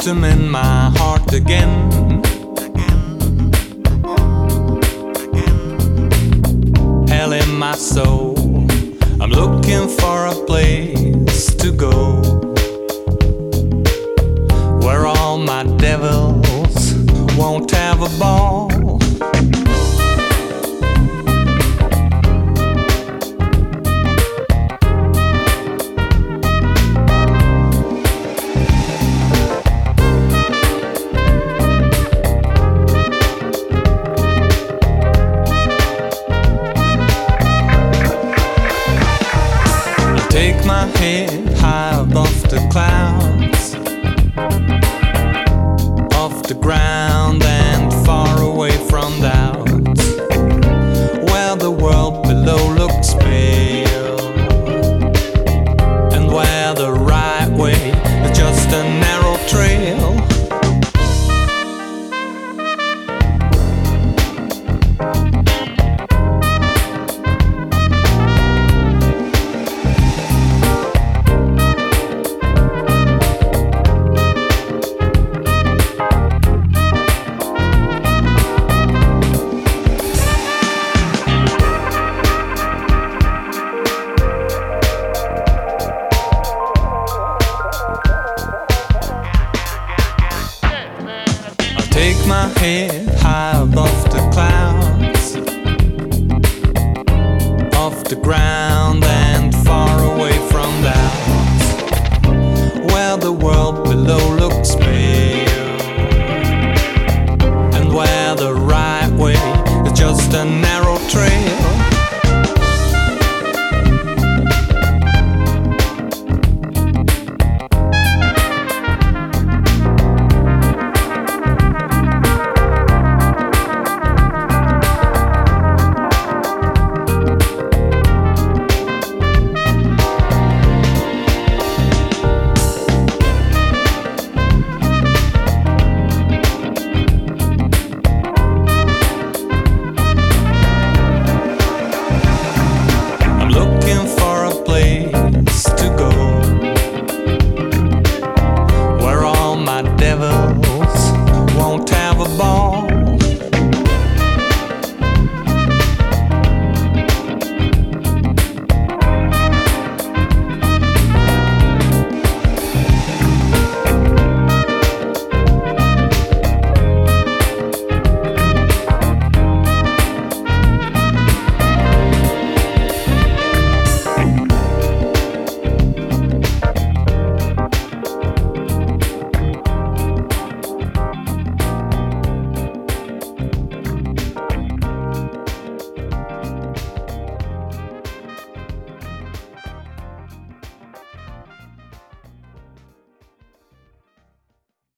autumn in my heart again. Hell in my soul, I'm looking for a place to go, where all my devils won't have a ball. Take my head high above the clouds, off the ground and far away from doubt, where the world below looks pale, and where the right way is just a narrow trail. Take my head high above the clouds, off the ground